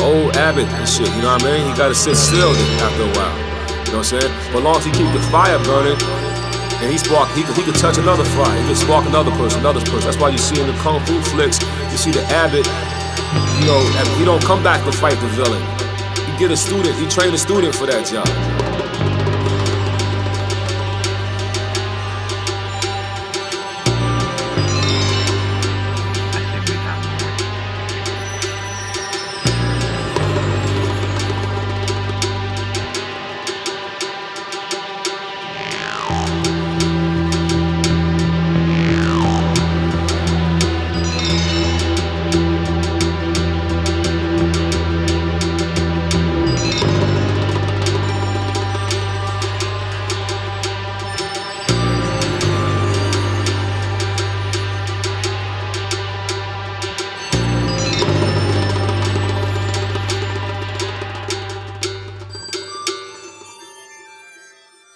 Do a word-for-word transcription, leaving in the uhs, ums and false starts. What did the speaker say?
old Abbott and shit, you know what I mean? He gotta sit still after a while. You know what I'm saying? But as long as he keep the fire burning, and he spark, he could, he could touch another fire. He could spark another person, another person. That's why you see in the kung fu flicks, you see the Abbott, you know, he don't come back to fight the villain. He get a student, he train a student for that job.